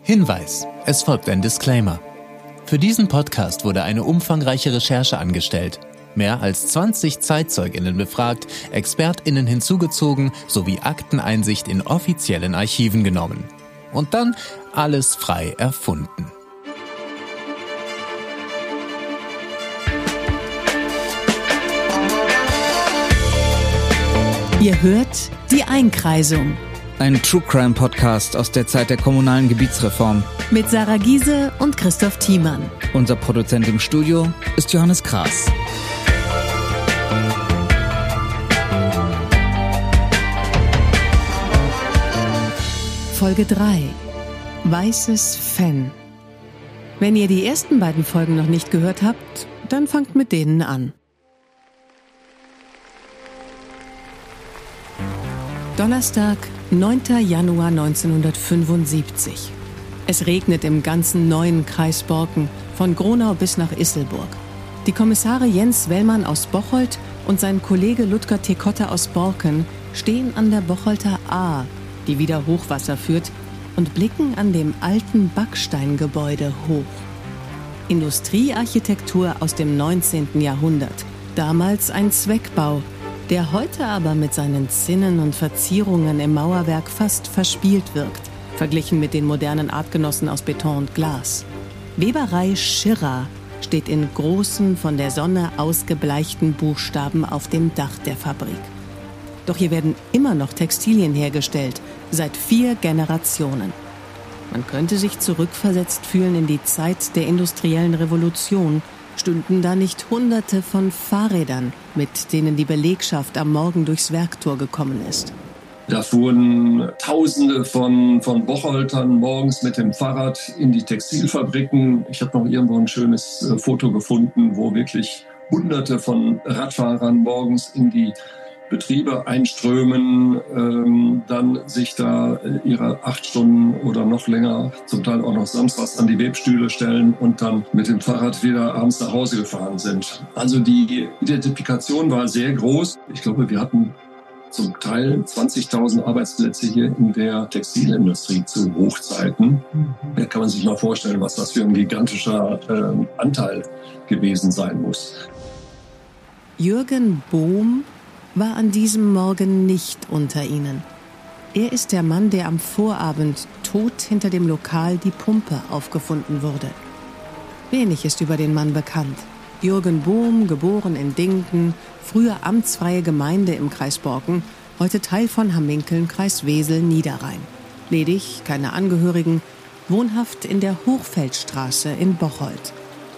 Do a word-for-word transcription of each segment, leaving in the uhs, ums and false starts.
Hinweis: Es folgt ein Disclaimer. Für diesen Podcast wurde eine umfangreiche Recherche angestellt, mehr als zwanzig ZeitzeugInnen befragt, ExpertInnen hinzugezogen sowie Akteneinsicht in offiziellen Archiven genommen. Und dann alles frei erfunden. Ihr hört Die Einkreisung. Ein True-Crime-Podcast aus der Zeit der kommunalen Gebietsreform. Mit Sarah Giese und Christoph Thiemann. Unser Produzent im Studio ist Johannes Kraas. Folge drei. Weißes Fenn. Wenn ihr die ersten beiden Folgen noch nicht gehört habt, dann fangt mit denen an. Donnerstag, neunter Januar neunzehnhundertfünfundsiebzig. Es regnet im ganzen neuen Kreis Borken, von Gronau bis nach Isselburg. Die Kommissare Jens Wellmann aus Bocholt und sein Kollege Ludger Tekotte aus Borken stehen an der Bocholter Ahr, die wieder Hochwasser führt, und blicken an dem alten Backsteingebäude hoch. Industriearchitektur aus dem neunzehnten Jahrhundert, damals ein Zweckbau, der heute aber mit seinen Zinnen und Verzierungen im Mauerwerk fast verspielt wirkt, verglichen mit den modernen Artgenossen aus Beton und Glas. Weberei Schirra steht in großen, von der Sonne ausgebleichten Buchstaben auf dem Dach der Fabrik. Doch hier werden immer noch Textilien hergestellt, seit vier Generationen. Man könnte sich zurückversetzt fühlen in die Zeit der industriellen Revolution. Stünden da nicht Hunderte von Fahrrädern, mit denen die Belegschaft am Morgen durchs Werktor gekommen ist? Da fuhren Tausende von, von Bocholtern morgens mit dem Fahrrad in die Textilfabriken. Ich habe noch irgendwo ein schönes äh, Foto gefunden, wo wirklich Hunderte von Radfahrern morgens in die Betriebe einströmen, ähm, dann sich da ihre acht Stunden oder noch länger, zum Teil auch noch samstags, an die Webstühle stellen und dann mit dem Fahrrad wieder abends nach Hause gefahren sind. Also die Identifikation war sehr groß. Ich glaube, wir hatten zum Teil zwanzigtausend Arbeitsplätze hier in der Textilindustrie zu Hochzeiten. Da kann man sich mal vorstellen, was das für ein gigantischer äh, Anteil gewesen sein muss. Jürgen Bohm war an diesem Morgen nicht unter ihnen. Er ist der Mann, der am Vorabend tot hinter dem Lokal Die Pumpe aufgefunden wurde. Wenig ist über den Mann bekannt. Jürgen Bohm, geboren in Dingten, früher amtsfreie Gemeinde im Kreis Borken, heute Teil von Hamminkeln, Kreis Wesel, Niederrhein. Ledig, keine Angehörigen, wohnhaft in der Hochfeldstraße in Bocholt.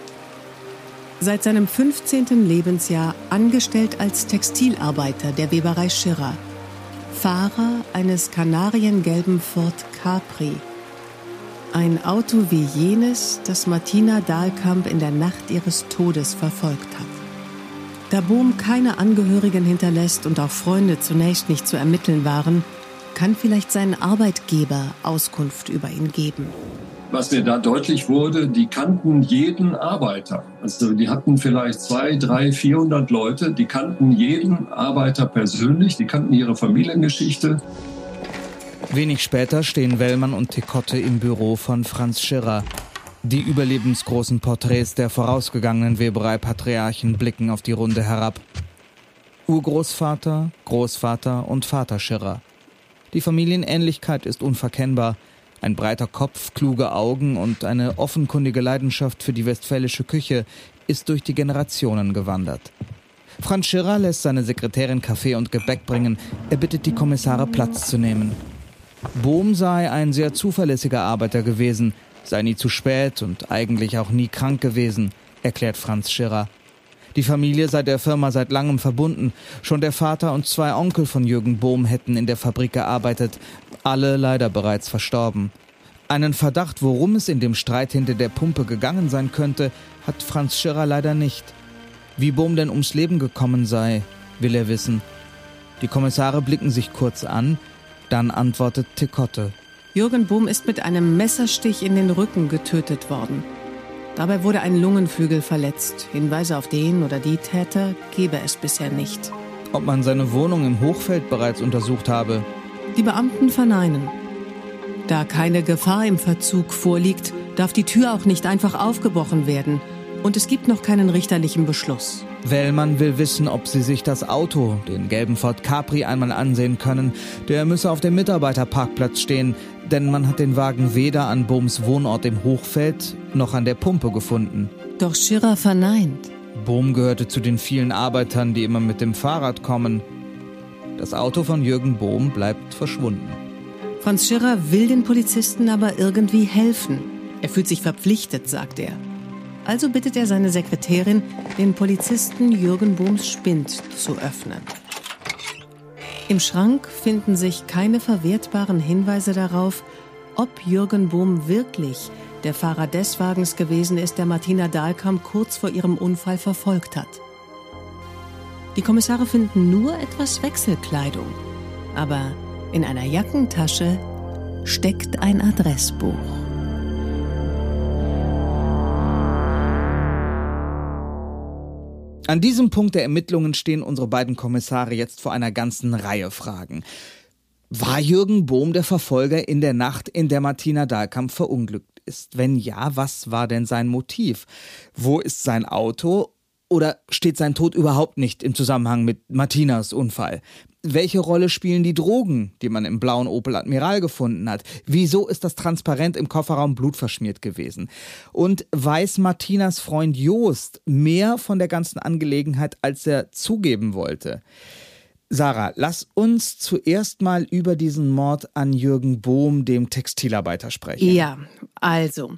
Seit seinem fünfzehnten Lebensjahr angestellt als Textilarbeiter der Weberei Schirra. Fahrer eines kanariengelben Ford Capri. Ein Auto wie jenes, das Martina Dahlkamp in der Nacht ihres Todes verfolgt hat. Da Bohm keine Angehörigen hinterlässt und auch Freunde zunächst nicht zu ermitteln waren, kann vielleicht sein Arbeitgeber Auskunft über ihn geben. Was mir da deutlich wurde, die kannten jeden Arbeiter. Also die hatten vielleicht zwei, drei, vierhundert Leute, die kannten jeden Arbeiter persönlich, die kannten ihre Familiengeschichte. Wenig später stehen Wellmann und Tekotte im Büro von Franz Schirra. Die überlebensgroßen Porträts der vorausgegangenen Weberei-Patriarchen blicken auf die Runde herab. Urgroßvater, Großvater und Vater Schirra. Die Familienähnlichkeit ist unverkennbar. Ein breiter Kopf, kluge Augen und eine offenkundige Leidenschaft für die westfälische Küche ist durch die Generationen gewandert. Franz Schirra lässt seine Sekretärin Kaffee und Gebäck bringen. Er bittet die Kommissare, Platz zu nehmen. Bohm sei ein sehr zuverlässiger Arbeiter gewesen, sei nie zu spät und eigentlich auch nie krank gewesen, erklärt Franz Schirra. Die Familie sei der Firma seit langem verbunden. Schon der Vater und zwei Onkel von Jürgen Bohm hätten in der Fabrik gearbeitet, alle leider bereits verstorben. Einen Verdacht, worum es in dem Streit hinter der Pumpe gegangen sein könnte, hat Franz Schirra leider nicht. Wie Bohm denn ums Leben gekommen sei, will er wissen. Die Kommissare blicken sich kurz an, dann antwortet Tekotte. Jürgen Bohm ist mit einem Messerstich in den Rücken getötet worden. Dabei wurde ein Lungenflügel verletzt. Hinweise auf den oder die Täter gebe es bisher nicht. Ob man seine Wohnung im Hochfeld bereits untersucht habe? Die Beamten verneinen. Da keine Gefahr im Verzug vorliegt, darf die Tür auch nicht einfach aufgebrochen werden. Und es gibt noch keinen richterlichen Beschluss. Wellmann will wissen, ob sie sich das Auto, den gelben Ford Capri, einmal ansehen können. Der müsse auf dem Mitarbeiterparkplatz stehen, denn man hat den Wagen weder an Bohms Wohnort im Hochfeld noch an der Pumpe gefunden. Doch Schirrer verneint. Bohm gehörte zu den vielen Arbeitern, die immer mit dem Fahrrad kommen. Das Auto von Jürgen Bohm bleibt verschwunden. Franz Schirrer will den Polizisten aber irgendwie helfen. Er fühlt sich verpflichtet, sagt er. Also bittet er seine Sekretärin, den Polizisten Jürgen Bohms Spind zu öffnen. Im Schrank finden sich keine verwertbaren Hinweise darauf, ob Jürgen Bohm wirklich der Fahrer des Wagens gewesen ist, der Martina Dahlkamp kurz vor ihrem Unfall verfolgt hat. Die Kommissare finden nur etwas Wechselkleidung, aber in einer Jackentasche steckt ein Adressbuch. An diesem Punkt der Ermittlungen stehen unsere beiden Kommissare jetzt vor einer ganzen Reihe Fragen. War Jürgen Bohm der Verfolger in der Nacht, in der Martina Dahlkamp verunglückt ist? Wenn ja, was war denn sein Motiv? Wo ist sein Auto? Oder steht sein Tod überhaupt nicht im Zusammenhang mit Martinas Unfall? Welche Rolle spielen die Drogen, die man im blauen Opel Admiral gefunden hat? Wieso ist das Transparent im Kofferraum blutverschmiert gewesen? Und weiß Martinas Freund Jost mehr von der ganzen Angelegenheit, als er zugeben wollte? Sarah, lass uns zuerst mal über diesen Mord an Jürgen Bohm, dem Textilarbeiter, sprechen. Ja, also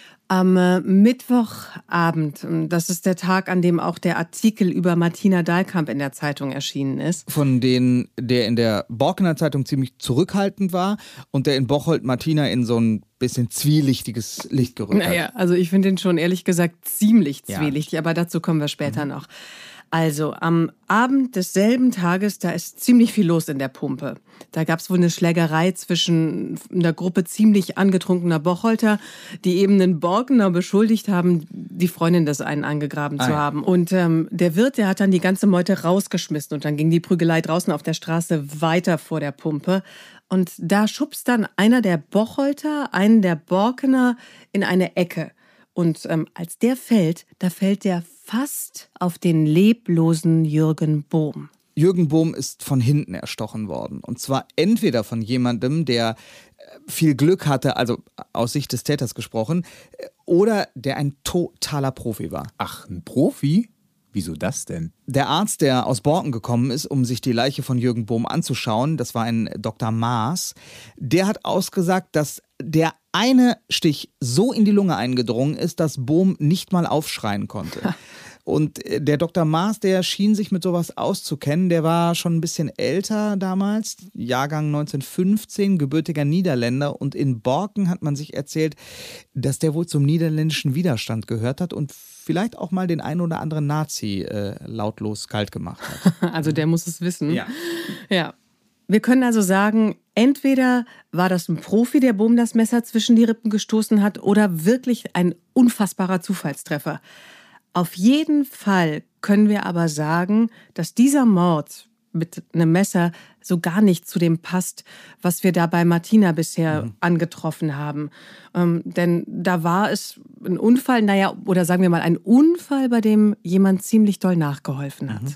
am äh, Mittwochabend, das ist der Tag, an dem auch der Artikel über Martina Dahlkamp in der Zeitung erschienen ist. Von denen der in der Borkener Zeitung ziemlich zurückhaltend war und der in Bocholt Martina in so ein bisschen zwielichtiges Licht gerückt hat. Naja, also ich finde ihn schon ehrlich gesagt ziemlich Ja. zwielichtig, aber dazu kommen wir später mhm. noch. Also am Abend desselben Tages, da ist ziemlich viel los in der Pumpe. Da gab es wohl eine Schlägerei zwischen einer Gruppe ziemlich angetrunkener Bocholter, die eben einen Borkener beschuldigt haben, die Freundin des einen angegraben ah, zu ja. haben. Und ähm, der Wirt, der hat dann die ganze Meute rausgeschmissen und dann ging die Prügelei draußen auf der Straße weiter vor der Pumpe. Und da schubst dann einer der Bocholter einen der Borkener in eine Ecke. Und ähm, als der fällt, da fällt der fast auf den leblosen Jürgen Bohm. Jürgen Bohm ist von hinten erstochen worden. Und zwar entweder von jemandem, der viel Glück hatte, also aus Sicht des Täters gesprochen, oder der ein totaler Profi war. Ach, ein Profi? Wieso das denn? Der Arzt, der aus Borken gekommen ist, um sich die Leiche von Jürgen Bohm anzuschauen, das war ein Doktor Maas, der hat ausgesagt, dass der eine Stich so in die Lunge eingedrungen ist, dass Bohm nicht mal aufschreien konnte. Und der Doktor Maas, der schien sich mit sowas auszukennen, der war schon ein bisschen älter damals, Jahrgang neunzehnhundertfünfzehn, gebürtiger Niederländer. Und in Borken hat man sich erzählt, dass der wohl zum niederländischen Widerstand gehört hat und vielleicht auch mal den einen oder anderen Nazi äh, lautlos kalt gemacht hat. Also der muss es wissen. Ja. Ja. Wir können also sagen, entweder war das ein Profi, der Bohm das Messer zwischen die Rippen gestoßen hat, oder wirklich ein unfassbarer Zufallstreffer. Auf jeden Fall können wir aber sagen, dass dieser Mord mit einem Messer so gar nicht zu dem passt, was wir da bei Martina bisher mhm. angetroffen haben. Ähm, denn da war es ein Unfall, naja, oder sagen wir mal ein Unfall, bei dem jemand ziemlich doll nachgeholfen hat. Mhm.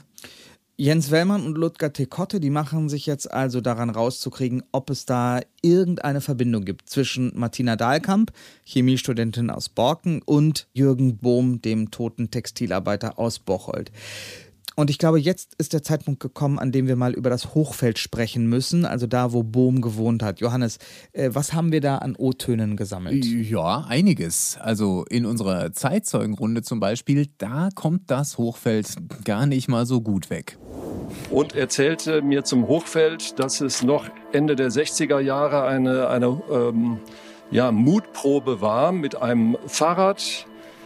Jens Wellmann und Ludger Tekotte, die machen sich jetzt also daran rauszukriegen, ob es da irgendeine Verbindung gibt zwischen Martina Dahlkamp, Chemiestudentin aus Borken, und Jürgen Bohm, dem toten Textilarbeiter aus Bocholt. Und ich glaube, jetzt ist der Zeitpunkt gekommen, an dem wir mal über das Hochfeld sprechen müssen, also da, wo Bohm gewohnt hat. Johannes, äh, was haben wir da an O-Tönen gesammelt? Ja, einiges. Also in unserer Zeitzeugenrunde zum Beispiel, da kommt das Hochfeld gar nicht mal so gut weg. Und erzählte mir zum Hochfeld, dass es noch Ende der sechziger Jahre eine, eine ähm, ja, Mutprobe war, mit einem Fahrrad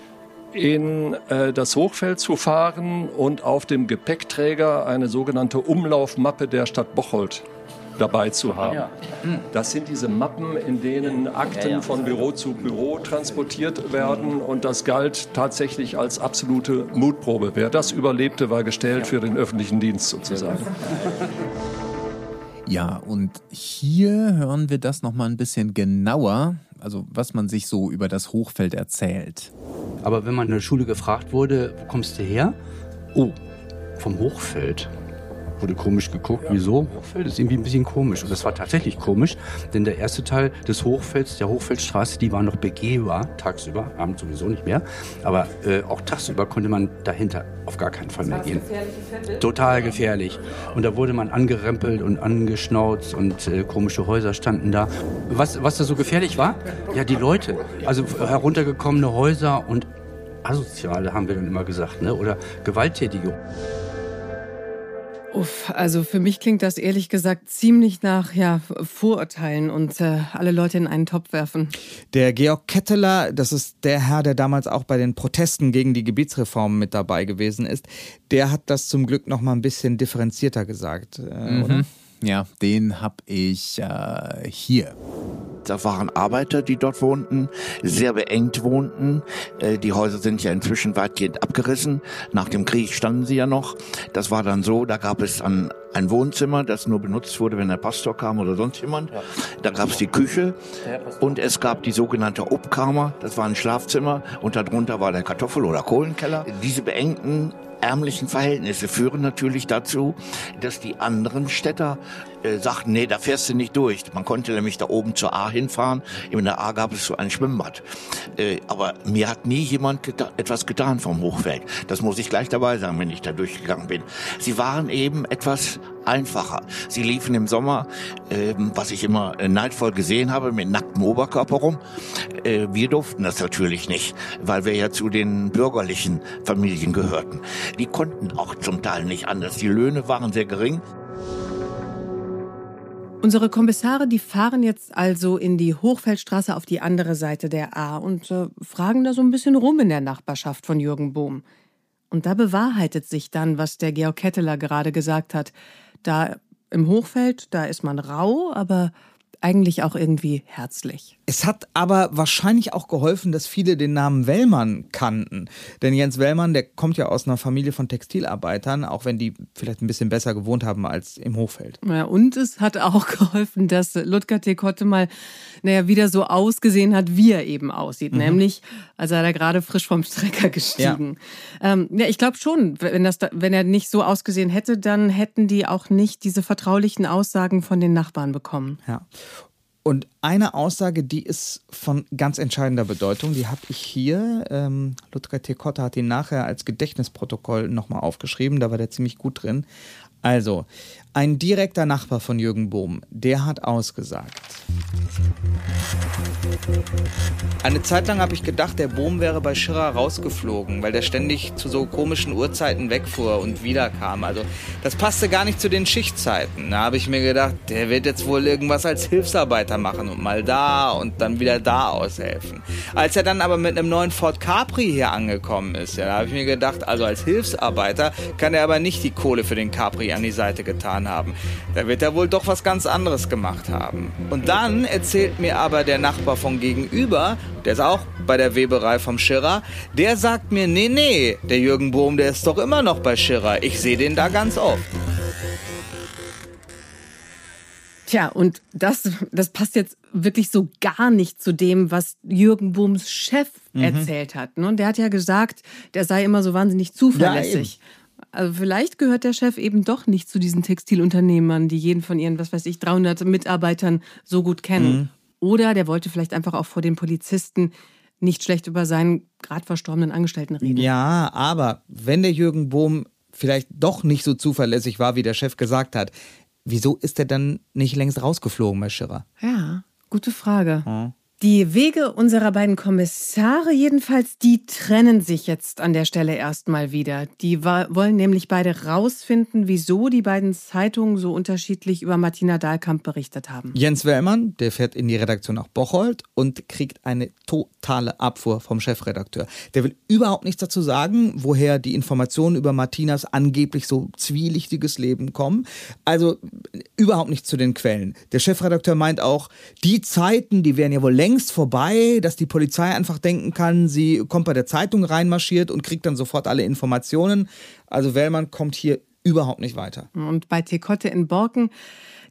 in äh, das Hochfeld zu fahren und auf dem Gepäckträger eine sogenannte Umlaufmappe der Stadt Bocholt dabei zu haben. Ja. Das sind diese Mappen, in denen Akten ja, ja. von Büro zu Büro transportiert werden, und das galt tatsächlich als absolute Mutprobe. Wer das überlebte, war gestellt für den öffentlichen Dienst sozusagen. Ja, und hier hören wir das nochmal ein bisschen genauer, also was man sich so über das Hochfeld erzählt. Aber wenn man in der Schule gefragt wurde, wo kommst du her? Oh, vom Hochfeld. Wurde komisch geguckt, wieso? Hochfeld ist irgendwie ein bisschen komisch. Und das war tatsächlich komisch, denn der erste Teil des Hochfelds, der Hochfeldstraße, die war noch begehbar, tagsüber, abends sowieso nicht mehr. Aber äh, auch tagsüber konnte man dahinter auf gar keinen Fall mehr gehen. Total gefährlich. Und da wurde man angerempelt und angeschnauzt und äh, komische Häuser standen da. Was, was da so gefährlich war? Ja, die Leute. Also heruntergekommene Häuser und Asoziale, haben wir dann immer gesagt, ne? Oder Gewalttätige. Uff, also für mich klingt das ehrlich gesagt ziemlich nach ja, Vorurteilen und äh, alle Leute in einen Topf werfen. Der Georg Ketteler, das ist der Herr, der damals auch bei den Protesten gegen die Gebietsreformen mit dabei gewesen ist, der hat das zum Glück noch mal ein bisschen differenzierter gesagt, äh, mhm. oder? Ja, den hab ich äh, hier. Da waren Arbeiter, die dort wohnten, sehr beengt wohnten. Die Häuser sind ja inzwischen weitgehend abgerissen. Nach dem Krieg standen sie ja noch. Das war dann so, da gab es ein, ein Wohnzimmer, das nur benutzt wurde, wenn der Pastor kam oder sonst jemand. Da gab es die Küche und es gab die sogenannte Obkammer. Das war ein Schlafzimmer und darunter war der Kartoffel- oder Kohlenkeller. Diese beengten ärmlichen Verhältnisse führen natürlich dazu, dass die anderen Städter äh, sagten, nee, da fährst du nicht durch. Man konnte nämlich da oben zur A hinfahren. In der A gab es so ein Schwimmbad. Äh, aber mir hat nie jemand geta- etwas getan vom Hochfeld. Das muss ich gleich dabei sagen, wenn ich da durchgegangen bin. Sie waren eben etwas einfacher. Sie liefen im Sommer, äh, was ich immer äh, neidvoll gesehen habe, mit nacktem Oberkörper rum. Äh, wir durften das natürlich nicht, weil wir ja zu den bürgerlichen Familien gehörten. Die konnten auch zum Teil nicht anders. Die Löhne waren sehr gering. Unsere Kommissare, die fahren jetzt also in die Hochfeldstraße auf die andere Seite der A und äh, fragen da so ein bisschen rum in der Nachbarschaft von Jürgen Bohm. Und da bewahrheitet sich dann, was der Georg Ketteler gerade gesagt hat. Da im Hochfeld, da ist man rau, aber eigentlich auch irgendwie herzlich. Es hat aber wahrscheinlich auch geholfen, dass viele den Namen Wellmann kannten. Denn Jens Wellmann, der kommt ja aus einer Familie von Textilarbeitern, auch wenn die vielleicht ein bisschen besser gewohnt haben als im Hochfeld. Ja, und es hat auch geholfen, dass Ludger Tekotte mal naja, wieder so ausgesehen hat, wie er eben aussieht. Mhm. Nämlich, als er da gerade frisch vom Strecker gestiegen. Ja, ähm, ja ich glaube schon, wenn, das da, wenn er nicht so ausgesehen hätte, dann hätten die auch nicht diese vertraulichen Aussagen von den Nachbarn bekommen. Ja. Und eine Aussage, die ist von ganz entscheidender Bedeutung, die habe ich hier. Ähm, Ludger Tekotte hat ihn nachher als Gedächtnisprotokoll nochmal aufgeschrieben, da war der ziemlich gut drin. Also, ein direkter Nachbar von Jürgen Bohm, der hat ausgesagt. Eine Zeit lang habe ich gedacht, der Bohm wäre bei Schirra rausgeflogen, weil der ständig zu so komischen Uhrzeiten wegfuhr und wiederkam. Also das passte gar nicht zu den Schichtzeiten. Da habe ich mir gedacht, der wird jetzt wohl irgendwas als Hilfsarbeiter machen und mal da und dann wieder da aushelfen. Als er dann aber mit einem neuen Ford Capri hier angekommen ist, ja, da habe ich mir gedacht, also als Hilfsarbeiter kann er aber nicht die Kohle für den Capri an die Seite getan haben. Da wird er wohl doch was ganz anderes gemacht haben. Und dann erzählt mir aber der Nachbar von gegenüber, der ist auch bei der Weberei vom Schirra, der sagt mir, nee, nee, der Jürgen Bohm, der ist doch immer noch bei Schirra. Ich sehe den da ganz oft. Tja, und das, das passt jetzt wirklich so gar nicht zu dem, was Jürgen Bohms Chef mhm. erzählt hat. Und der hat ja gesagt, der sei immer so wahnsinnig zuverlässig. Ja, also vielleicht gehört der Chef eben doch nicht zu diesen Textilunternehmern, die jeden von ihren, was weiß ich, dreihundert Mitarbeitern so gut kennen. Mhm. Oder der wollte vielleicht einfach auch vor den Polizisten nicht schlecht über seinen gerade verstorbenen Angestellten reden. Ja, aber wenn der Jürgen Bohm vielleicht doch nicht so zuverlässig war, wie der Chef gesagt hat, wieso ist er dann nicht längst rausgeflogen bei Schirra? Ja, gute Frage. Hm. Die Wege unserer beiden Kommissare jedenfalls, die trennen sich jetzt an der Stelle erstmal wieder. Die wollen nämlich beide rausfinden, wieso die beiden Zeitungen so unterschiedlich über Martina Dahlkamp berichtet haben. Jens Wellmann, der fährt in die Redaktion nach Bocholt und kriegt eine totale Abfuhr vom Chefredakteur. Der will überhaupt nichts dazu sagen, woher die Informationen über Martinas angeblich so zwielichtiges Leben kommen. Also überhaupt nichts zu den Quellen. Der Chefredakteur meint auch, die Zeiten, die wären ja wohl längst vorbei, dass die Polizei einfach denken kann, sie kommt bei der Zeitung reinmarschiert und kriegt dann sofort alle Informationen. Also Wellmann kommt hier überhaupt nicht weiter. Und bei Tekotte in Borken,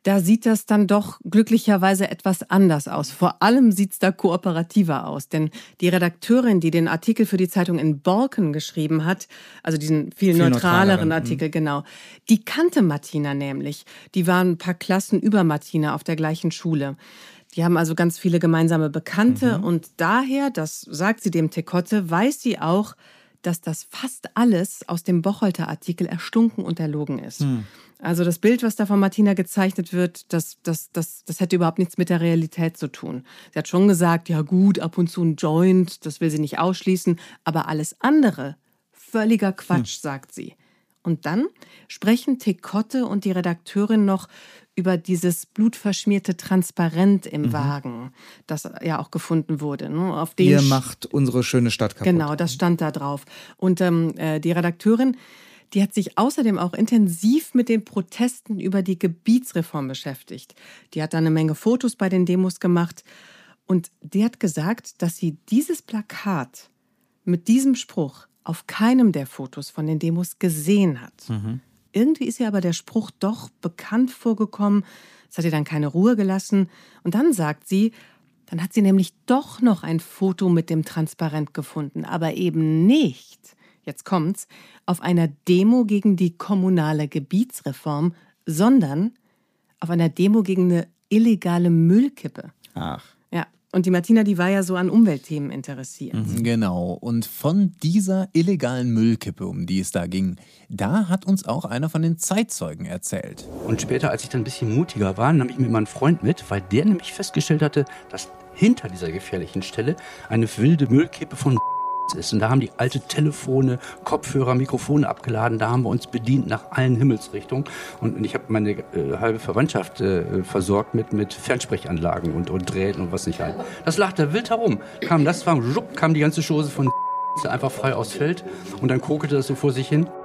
Da sieht das dann doch glücklicherweise etwas anders aus. Vor allem sieht es da kooperativer aus. Denn die Redakteurin, die den Artikel für die Zeitung in Borken geschrieben hat, also diesen viel, viel neutraleren Artikel, genau, die kannte Martina nämlich. Die waren ein paar Klassen über Martina auf der gleichen Schule. Die haben also ganz viele gemeinsame Bekannte. Mhm. Und daher, das sagt sie dem Tekotte, weiß sie auch, dass das fast alles aus dem Bocholter-Artikel erstunken und erlogen ist. Hm. Also das Bild, was da von Martina gezeichnet wird, das, das, das, das hätte überhaupt nichts mit der Realität zu tun. Sie hat schon gesagt, ja gut, ab und zu ein Joint, das will sie nicht ausschließen, aber alles andere, völliger Quatsch, hm. sagt sie. Und dann sprechen Tekotte und die Redakteurin noch über dieses blutverschmierte Transparent im mhm. Wagen, das ja auch gefunden wurde. Ne? Auf dem Ihr macht unsere schöne Stadt kaputt. Genau, das stand da drauf. Und ähm, die Redakteurin, die hat sich außerdem auch intensiv mit den Protesten über die Gebietsreform beschäftigt. Die hat da eine Menge Fotos bei den Demos gemacht. Und die hat gesagt, dass sie dieses Plakat mit diesem Spruch auf keinem der Fotos von den Demos gesehen hat. Mhm. Irgendwie ist ihr aber der Spruch doch bekannt vorgekommen. Das hat ihr dann keine Ruhe gelassen. Und dann sagt sie, dann hat sie nämlich doch noch ein Foto mit dem Transparent gefunden, aber eben nicht, jetzt kommt's, auf einer Demo gegen die kommunale Gebietsreform, sondern auf einer Demo gegen eine illegale Müllkippe. Ach. Ja. Und die Martina, die war ja so an Umweltthemen interessiert. Mhm. Genau. Und von dieser illegalen Müllkippe, um die es da ging, da hat uns auch einer von den Zeitzeugen erzählt. Und später, als ich dann ein bisschen mutiger war, nahm ich mit meinem Freund mit, weil der nämlich festgestellt hatte, dass hinter dieser gefährlichen Stelle eine wilde Müllkippe von ist. Und da haben die alte Telefone, Kopfhörer, Mikrofone abgeladen. Da haben wir uns bedient nach allen Himmelsrichtungen. Und ich habe meine äh, halbe Verwandtschaft äh, versorgt mit, mit Fernsprechanlagen und, und Drähten und was nicht halt. Das lag da wild herum. Kam das, war, rupp, kam die ganze Chose von einfach frei aufs Feld. Und dann kokelte das so vor sich hin.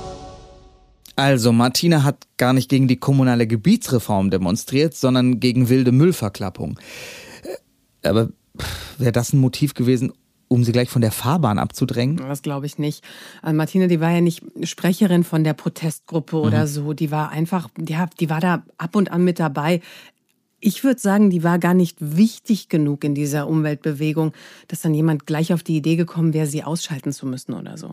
Also, Martina hat gar nicht gegen die kommunale Gebietsreform demonstriert, sondern gegen wilde Müllverklappung. Aber wäre das ein Motiv gewesen, um sie gleich von der Fahrbahn abzudrängen? Das glaube ich nicht. Also Martina, die war ja nicht Sprecherin von der Protestgruppe mhm. oder so. Die war einfach, ja, die war da ab und an mit dabei. Ich würde sagen, die war gar nicht wichtig genug in dieser Umweltbewegung, dass dann jemand gleich auf die Idee gekommen wäre, sie ausschalten zu müssen oder so.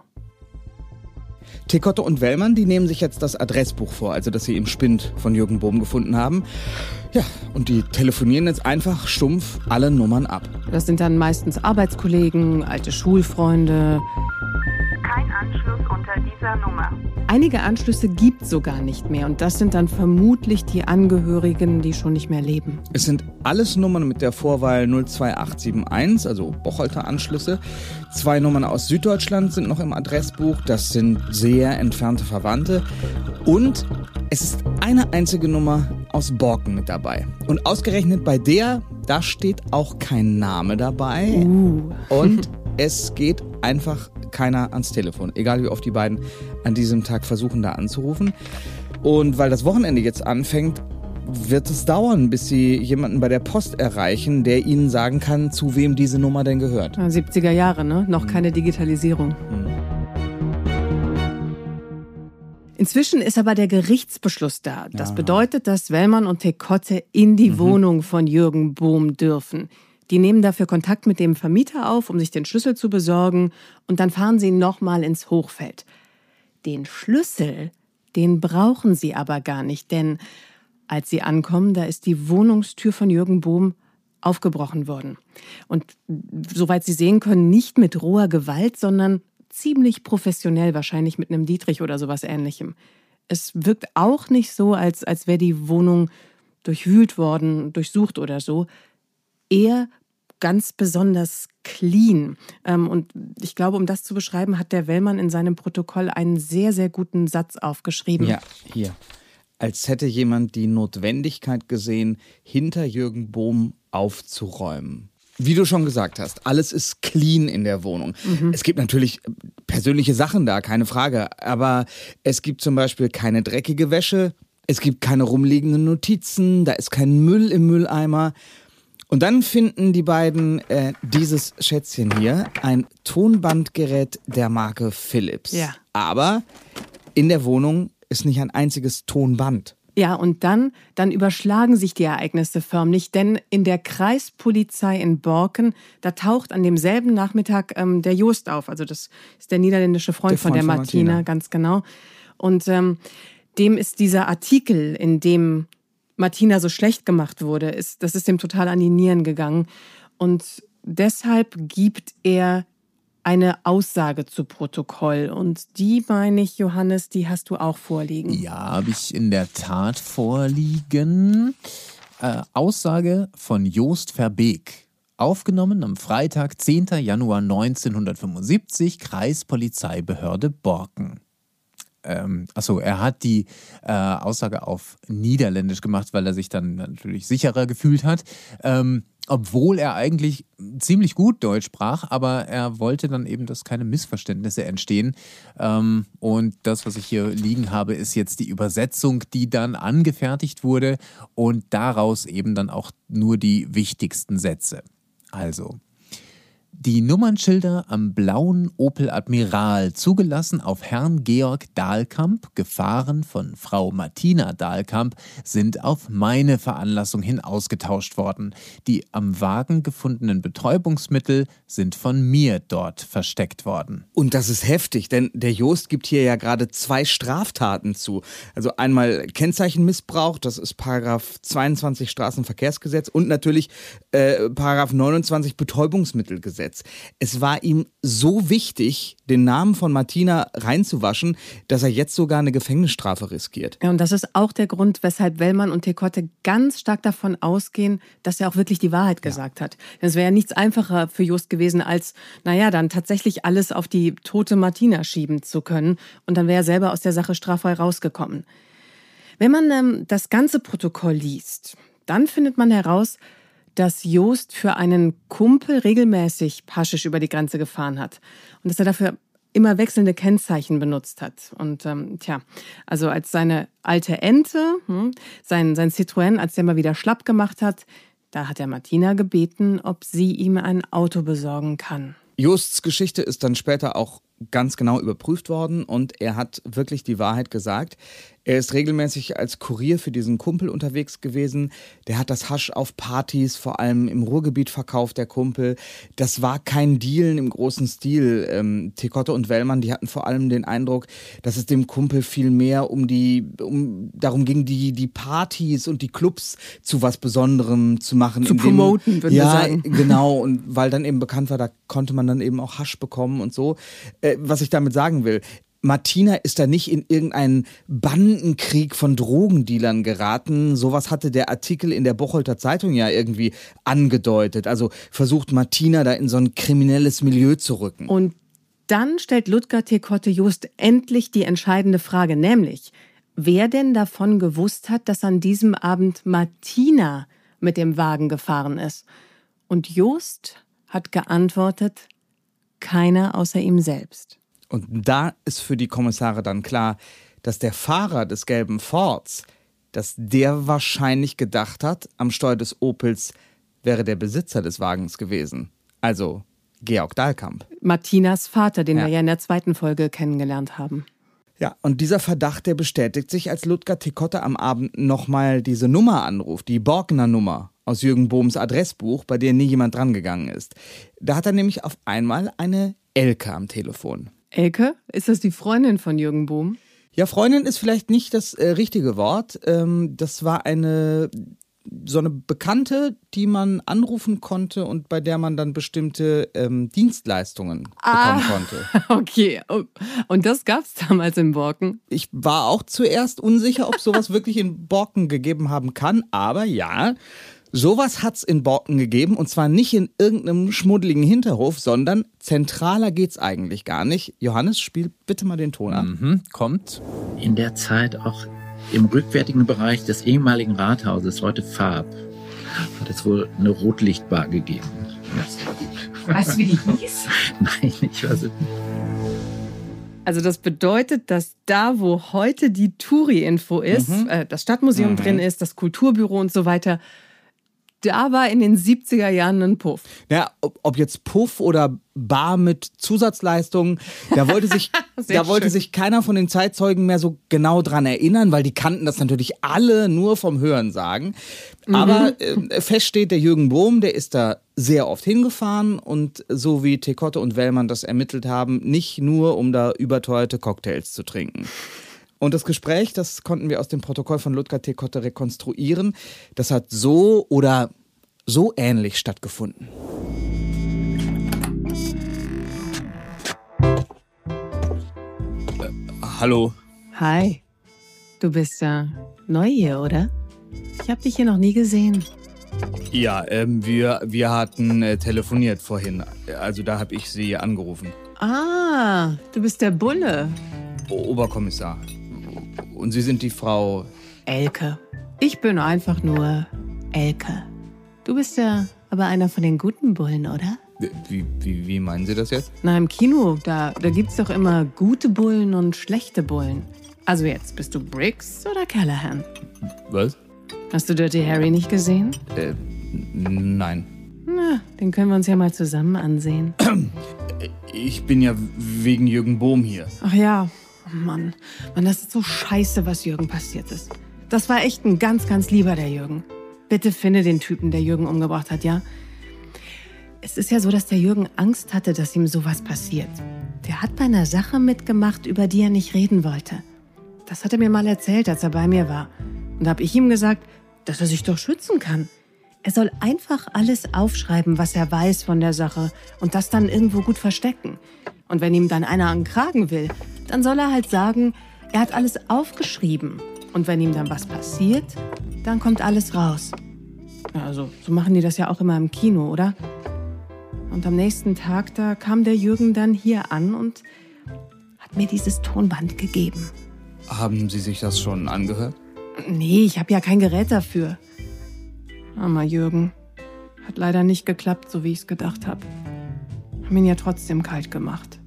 Tekotte und Wellmann, die nehmen sich jetzt das Adressbuch vor, also das sie im Spind von Jürgen Bohm gefunden haben. Ja, und die telefonieren jetzt einfach stumpf alle Nummern ab. Das sind dann meistens Arbeitskollegen, alte Schulfreunde. Kein Anschluss unter dieser Nummer. Einige Anschlüsse gibt es sogar nicht mehr und das sind dann vermutlich die Angehörigen, die schon nicht mehr leben. Es sind alles Nummern mit der Vorwahl null zwei acht sieben eins, also Bocholter Anschlüsse. Zwei Nummern aus Süddeutschland sind noch im Adressbuch, das sind sehr entfernte Verwandte. Und es ist eine einzige Nummer aus Borken mit dabei. Und ausgerechnet bei der, da steht auch kein Name dabei. Uh. Und es geht einfach keiner ans Telefon, egal wie oft die beiden an diesem Tag versuchen, da anzurufen. Und weil das Wochenende jetzt anfängt, wird es dauern, bis sie jemanden bei der Post erreichen, der ihnen sagen kann, zu wem diese Nummer denn gehört. siebziger Jahre, ne? Noch keine Digitalisierung. Hm. Inzwischen ist aber der Gerichtsbeschluss da. Das ja. bedeutet, dass Wellmann und Tekotte in die mhm. Wohnung von Jürgen Bohm dürfen. Die nehmen dafür Kontakt mit dem Vermieter auf, um sich den Schlüssel zu besorgen. Und dann fahren sie nochmal ins Hochfeld. Den Schlüssel, den brauchen sie aber gar nicht. Denn als sie ankommen, da ist die Wohnungstür von Jürgen Bohm aufgebrochen worden. Und soweit sie sehen können, nicht mit roher Gewalt, sondern ziemlich professionell, wahrscheinlich mit einem Dietrich oder sowas Ähnlichem. Es wirkt auch nicht so, als, als wäre die Wohnung durchwühlt worden, durchsucht oder so. Eher ganz besonders clean. Und ich glaube, um das zu beschreiben, hat der Wellmann in seinem Protokoll einen sehr, sehr guten Satz aufgeschrieben. Ja, hier. Als hätte jemand die Notwendigkeit gesehen, hinter Jürgen Bohm aufzuräumen. Wie du schon gesagt hast, alles ist clean in der Wohnung. Mhm. Es gibt natürlich persönliche Sachen da, keine Frage. Aber es gibt zum Beispiel keine dreckige Wäsche, es gibt keine rumliegenden Notizen, da ist kein Müll im Mülleimer. Und dann finden die beiden äh, dieses Schätzchen hier, ein Tonbandgerät der Marke Philips. Ja. Aber in der Wohnung ist nicht ein einziges Tonband. Ja, und dann, dann überschlagen sich die Ereignisse förmlich, denn in der Kreispolizei in Borken, da taucht an demselben Nachmittag ähm, der Jost auf. Also das ist der niederländische Freund, der Freund von der von Martina, Martina, ganz genau. Und ähm, dem ist dieser Artikel, in dem Martina so schlecht gemacht wurde, ist, das ist dem total an die Nieren gegangen. Und deshalb gibt er eine Aussage zu Protokoll. Und die, meine ich, Johannes, die hast du auch vorliegen. Ja, habe ich in der Tat vorliegen. Äh, Aussage von Jost Verbeek. Aufgenommen am Freitag, zehnten Januar neunzehnhundertfünfundsiebzig, Kreispolizeibehörde Borken. Ähm, achso, er hat die äh, Aussage auf Niederländisch gemacht, weil er sich dann natürlich sicherer gefühlt hat. Ähm, obwohl er eigentlich ziemlich gut Deutsch sprach, aber er wollte dann eben, dass keine Missverständnisse entstehen. Ähm, und das, was ich hier liegen habe, ist jetzt die Übersetzung, die dann angefertigt wurde und daraus eben dann auch nur die wichtigsten Sätze. Also: Die Nummernschilder am blauen Opel Admiral, zugelassen auf Herrn Georg Dahlkamp, gefahren von Frau Martina Dahlkamp, sind auf meine Veranlassung hin ausgetauscht worden. Die am Wagen gefundenen Betäubungsmittel sind von mir dort versteckt worden. Und das ist heftig, denn der Jost gibt hier ja gerade zwei Straftaten zu. Also einmal Kennzeichenmissbrauch, das ist Paragraph zweiundzwanzig Straßenverkehrsgesetz, und natürlich äh, Paragraph neunundzwanzig Betäubungsmittelgesetz. Es war ihm so wichtig, den Namen von Martina reinzuwaschen, dass er jetzt sogar eine Gefängnisstrafe riskiert. Ja, und das ist auch der Grund, weshalb Wellmann und Tekotte ganz stark davon ausgehen, dass er auch wirklich die Wahrheit gesagt ja. hat. Denn es wäre ja nichts einfacher für Jost gewesen, als, naja, dann tatsächlich alles auf die tote Martina schieben zu können. Und dann wäre er selber aus der Sache straffrei rausgekommen. Wenn man ähm, das ganze Protokoll liest, dann findet man heraus, dass Jost für einen Kumpel regelmäßig Haschisch über die Grenze gefahren hat und dass er dafür immer wechselnde Kennzeichen benutzt hat. Und ähm, tja, also als seine alte Ente, hm, sein, sein Citroën, als der mal wieder schlapp gemacht hat, da hat er Martina gebeten, ob sie ihm ein Auto besorgen kann. Josts Geschichte ist dann später auch ganz genau überprüft worden und er hat wirklich die Wahrheit gesagt. Er ist regelmäßig als Kurier für diesen Kumpel unterwegs gewesen. Der hat das Hasch auf Partys, vor allem im Ruhrgebiet, verkauft, der Kumpel. Das war kein Dealen im großen Stil. Ähm, Tekotte und Wellmann, die hatten vor allem den Eindruck, dass es dem Kumpel viel mehr um die, um, darum ging, die, die Partys und die Clubs zu was Besonderem zu machen. Zu promoten, würde ja, man sagen. Ja, genau. Und weil dann eben bekannt war, da konnte man dann eben auch Hasch bekommen und so. Äh, was ich damit sagen will: Martina ist da nicht in irgendeinen Bandenkrieg von Drogendealern geraten. Sowas hatte der Artikel in der Bocholter Zeitung ja irgendwie angedeutet. Also versucht Martina da in so ein kriminelles Milieu zu rücken. Und dann stellt Ludger Tekotte Jost endlich die entscheidende Frage, nämlich, wer denn davon gewusst hat, dass an diesem Abend Martina mit dem Wagen gefahren ist. Und Jost hat geantwortet: keiner außer ihm selbst. Und da ist für die Kommissare dann klar, dass der Fahrer des gelben Fords, dass der wahrscheinlich gedacht hat, am Steuer des Opels wäre der Besitzer des Wagens gewesen. Also Georg Dahlkamp. Martinas Vater, den ja. wir ja in der zweiten Folge kennengelernt haben. Ja, und dieser Verdacht, der bestätigt sich, als Ludger Tekotte am Abend nochmal diese Nummer anruft, die Borkener Nummer aus Jürgen Bohms Adressbuch, bei der nie jemand drangegangen ist. Da hat er nämlich auf einmal eine Elke am Telefon. Elke? Ist das die Freundin von Jürgen Bohm? Ja, Freundin ist vielleicht nicht das äh, richtige Wort. Ähm, das war eine so eine Bekannte, die man anrufen konnte und bei der man dann bestimmte ähm, Dienstleistungen ah, bekommen konnte. Okay, und das gab es damals in Borken? Ich war auch zuerst unsicher, ob sowas wirklich in Borken gegeben haben kann, aber ja, sowas hat's in Borken gegeben, und zwar nicht in irgendeinem schmuddeligen Hinterhof, sondern zentraler geht's eigentlich gar nicht. Johannes, spiel bitte mal den Ton ab. Mhm, kommt. In der Zeit auch im rückwärtigen Bereich des ehemaligen Rathauses, heute Farb, hat es wohl eine Rotlichtbar gegeben. Weißt du, wie die hieß? Nein, ich weiß es nicht. Also das bedeutet, dass da, wo heute die Touri-Info ist, mhm. äh, das Stadtmuseum mhm. drin ist, das Kulturbüro und so weiter, Da war in den siebziger Jahren ein Puff. Ja, ob, ob jetzt Puff oder Bar mit Zusatzleistungen, da wollte sich, da wollte sich keiner von den Zeitzeugen mehr so genau dran erinnern, weil die kannten das natürlich alle nur vom Hörensagen. Mhm. Aber äh, fest steht, der Jürgen Bohm, der ist da sehr oft hingefahren und so wie Tekotte und Wellmann das ermittelt haben, nicht nur, um da überteuerte Cocktails zu trinken. Und das Gespräch, das konnten wir aus dem Protokoll von Ludger Tekotte rekonstruieren. Das hat so oder so ähnlich stattgefunden. Äh, hallo. Hi. Du bist ja neu hier, oder? Ich habe dich hier noch nie gesehen. Ja, ähm, wir, wir hatten äh, telefoniert vorhin. Also da habe ich Sie angerufen. Ah, du bist der Bulle. O- Oberkommissar. Und Sie sind die Frau... Elke. Ich bin einfach nur Elke. Du bist ja aber einer von den guten Bullen, oder? Wie, wie, wie meinen Sie das jetzt? Na, im Kino, da, da gibt's doch immer gute Bullen und schlechte Bullen. Also jetzt, bist du Briggs oder Callahan? Was? Hast du Dirty Harry nicht gesehen? Äh, nein. Na, den können wir uns ja mal zusammen ansehen. Ich bin ja wegen Jürgen Bohm hier. Ach ja, oh Mann. Mann, das ist so scheiße, was Jürgen passiert ist. Das war echt ein ganz, ganz lieber, der Jürgen. Bitte finde den Typen, der Jürgen umgebracht hat, ja? Es ist ja so, dass der Jürgen Angst hatte, dass ihm sowas passiert. Der hat bei einer Sache mitgemacht, über die er nicht reden wollte. Das hat er mir mal erzählt, als er bei mir war. Und da habe ich ihm gesagt, dass er sich doch schützen kann. Er soll einfach alles aufschreiben, was er weiß von der Sache und das dann irgendwo gut verstecken. Und wenn ihm dann einer an den Kragen will, dann soll er halt sagen, er hat alles aufgeschrieben. Und wenn ihm dann was passiert, dann kommt alles raus. Ja, also, so machen die das ja auch immer im Kino, oder? Und am nächsten Tag, da kam der Jürgen dann hier an und hat mir dieses Tonband gegeben. Haben Sie sich das schon angehört? Nee, ich habe ja kein Gerät dafür. Armer Jürgen. Hat leider nicht geklappt, so wie ich es gedacht habe. Haben ihn ja trotzdem kalt gemacht.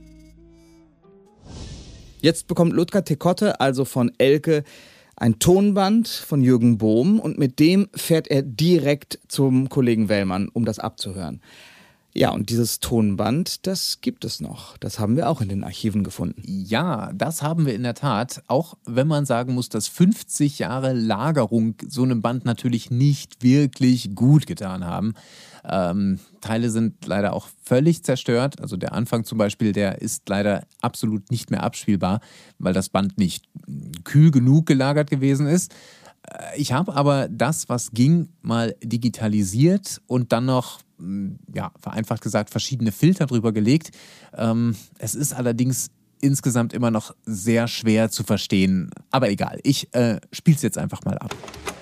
Jetzt bekommt Ludger Tekotte also von Elke ein Tonband von Jürgen Bohm und mit dem fährt er direkt zum Kollegen Wellmann, um das abzuhören. Ja, und dieses Tonband, das gibt es noch. Das haben wir auch in den Archiven gefunden. Ja, das haben wir in der Tat. Auch wenn man sagen muss, dass fünfzig Jahre Lagerung so einem Band natürlich nicht wirklich gut getan haben. Ähm, Teile sind leider auch völlig zerstört. Also der Anfang zum Beispiel, der ist leider absolut nicht mehr abspielbar, weil das Band nicht kühl genug gelagert gewesen ist. Ich habe aber das, was ging, mal digitalisiert und dann noch, ja, vereinfacht gesagt, verschiedene Filter drüber gelegt. Ähm, es ist allerdings insgesamt immer noch sehr schwer zu verstehen. Aber egal, ich äh, spiele es jetzt einfach mal ab.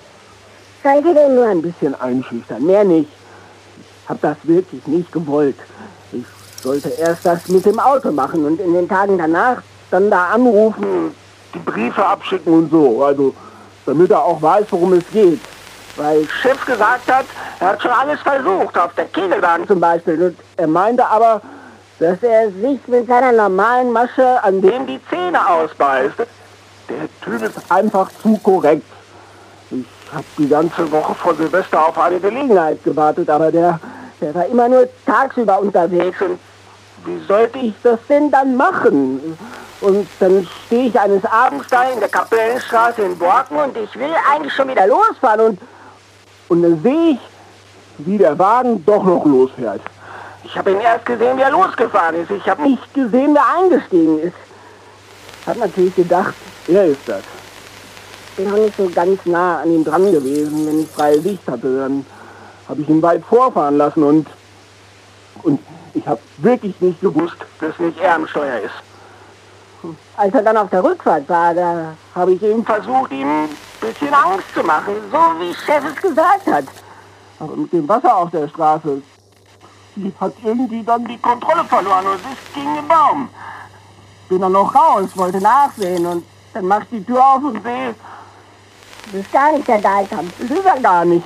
Seid ihr denn nur ein bisschen einschüchtern, mehr nicht. Ich hab das wirklich nicht gewollt. Ich sollte erst das mit dem Auto machen und in den Tagen danach dann da anrufen, die Briefe abschicken und so. Also, damit er auch weiß, worum es geht. Weil Chef gesagt hat, er hat schon alles versucht, auf der Kegelbahn zum Beispiel. Und er meinte aber, dass er sich mit seiner normalen Masche an dem die Zähne ausbeißt. Der Typ ist einfach zu korrekt. Ich habe die ganze Woche vor Silvester auf eine Gelegenheit gewartet, aber der, der war immer nur tagsüber unterwegs. Und wie sollte ich das denn dann machen? Und dann stehe ich eines Abends da in der Kapellenstraße in Borken und ich will eigentlich schon wieder losfahren. Und, und dann sehe ich, wie der Wagen doch noch losfährt. Ich habe ihn erst gesehen, wie er losgefahren ist. Ich habe nicht gesehen, wer eingestiegen ist. Ich habe natürlich gedacht, er ist das. Ich bin noch nicht so ganz nah an ihm dran gewesen. Wenn ich freie Sicht hatte, dann habe ich ihn weit vorfahren lassen. Und, und ich habe wirklich nicht gewusst, dass nicht er am Steuer ist. Als er dann auf der Rückfahrt war, da habe ich ihm versucht, ihm ein bisschen Angst zu machen, so wie Chef es gesagt hat. Aber mit dem Wasser auf der Straße, die hat irgendwie dann die Kontrolle verloren und ist gegen den Baum. Bin dann noch raus, wollte nachsehen und dann mach ich die Tür auf und sehe, das ist gar nicht der Dalkamp, das ist er gar nicht.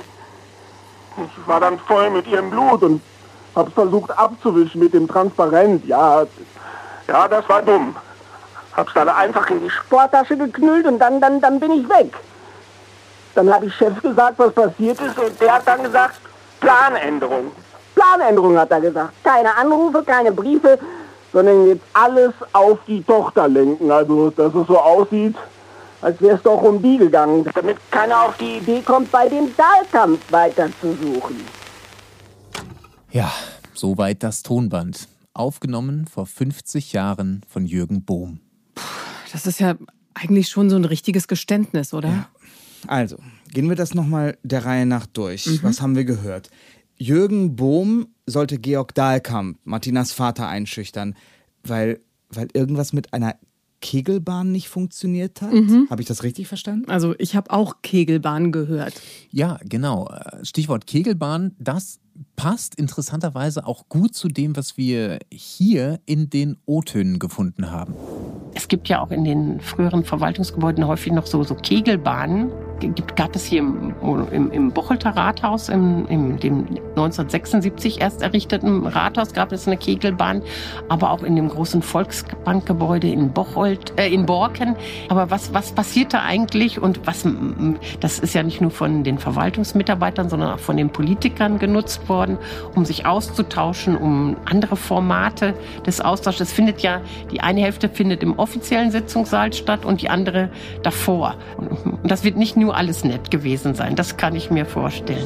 Ich war dann voll mit ihrem Blut und hab's versucht abzuwischen mit dem Transparent. Ja, ja, das war dumm. Hab's dann einfach in die Sporttasche geknüllt und dann, dann, dann bin ich weg. Dann habe ich Chef gesagt, was passiert ist, und der hat dann gesagt, Planänderung. Planänderung hat er gesagt. Keine Anrufe, keine Briefe, sondern jetzt alles auf die Tochter lenken. Also, dass es so aussieht, als wäre es doch um die gegangen, damit keiner auf die Idee kommt, bei dem Dahlkampf weiter zu suchen. Ja, soweit das Tonband. Aufgenommen vor fünfzig Jahren von Jürgen Bohm. Puh, das ist ja eigentlich schon so ein richtiges Geständnis, oder? Ja. Also, gehen wir das nochmal der Reihe nach durch. Mhm. Was haben wir gehört? Jürgen Bohm sollte Georg Dahlkamp, Martinas Vater, einschüchtern, weil, weil irgendwas mit einer Kegelbahn nicht funktioniert hat? Mhm. Habe ich das richtig verstanden? Also ich habe auch Kegelbahn gehört. Ja, genau. Stichwort Kegelbahn, das passt interessanterweise auch gut zu dem, was wir hier in den O-Tönen gefunden haben. Es gibt ja auch in den früheren Verwaltungsgebäuden häufig noch so, so Kegelbahnen. Gibt, gab es hier im, im, im Bocholter Rathaus, im, im dem neunzehnhundertsechsundsiebzig erst errichteten Rathaus, gab es eine Kegelbahn, aber auch in dem großen Volksbankgebäude in Bocholt, äh, in Borken. Aber was, was passiert da eigentlich? Und was, das ist ja nicht nur von den Verwaltungsmitarbeitern, sondern auch von den Politikern genutzt worden, um sich auszutauschen, um andere Formate des Austauschs. Das findet ja, die eine Hälfte findet im offiziellen Sitzungssaal statt und die andere davor. Und das wird nicht nur alles nett gewesen sein, das kann ich mir vorstellen.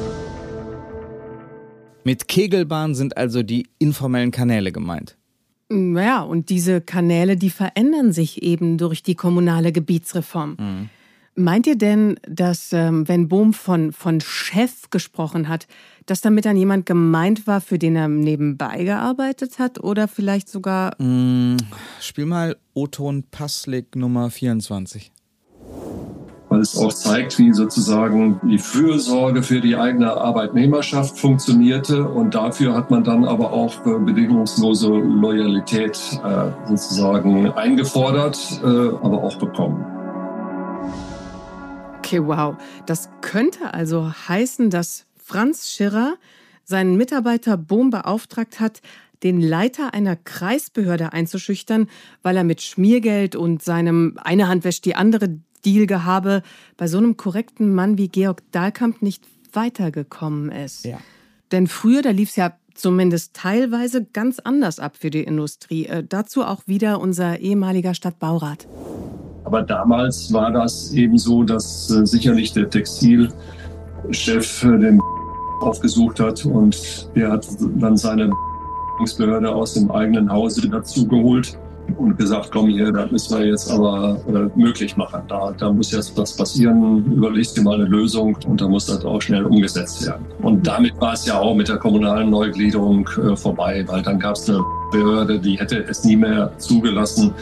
Mit Kegelbahn sind also die informellen Kanäle gemeint. Ja, und diese Kanäle, die verändern sich eben durch die kommunale Gebietsreform. Mhm. Meint ihr denn, dass, ähm, wenn Bohm von, von Chef gesprochen hat, dass damit dann jemand gemeint war, für den er nebenbei gearbeitet hat oder vielleicht sogar... Mm, spiel mal O-Ton Passlig Nummer vierundzwanzig. Weil es auch zeigt, wie sozusagen die Fürsorge für die eigene Arbeitnehmerschaft funktionierte, und dafür hat man dann aber auch bedingungslose Loyalität äh, sozusagen eingefordert, äh, aber auch bekommen. Okay, wow. Das könnte also heißen, dass Franz Schirrer seinen Mitarbeiter Bohm beauftragt hat, den Leiter einer Kreisbehörde einzuschüchtern, weil er mit Schmiergeld und seinem eine Hand wäscht die andere Dealgehabe bei so einem korrekten Mann wie Georg Dahlkamp nicht weitergekommen ist. Ja. Denn früher, da lief es ja zumindest teilweise ganz anders ab für die Industrie. Äh, dazu auch wieder unser ehemaliger Stadtbaurat. Aber damals war das eben so, dass äh, sicherlich der Textilchef äh, den aufgesucht hat, und der hat dann seine Behörde aus dem eigenen Hause dazu geholt und gesagt, komm hier, das müssen wir jetzt aber äh, möglich machen. Da, da muss jetzt was passieren, überlegst dir mal eine Lösung, und da muss das auch schnell umgesetzt werden. Und damit war es ja auch mit der kommunalen Neugliederung äh, vorbei, weil dann gab es eine Behörde, die hätte es nie mehr zugelassen.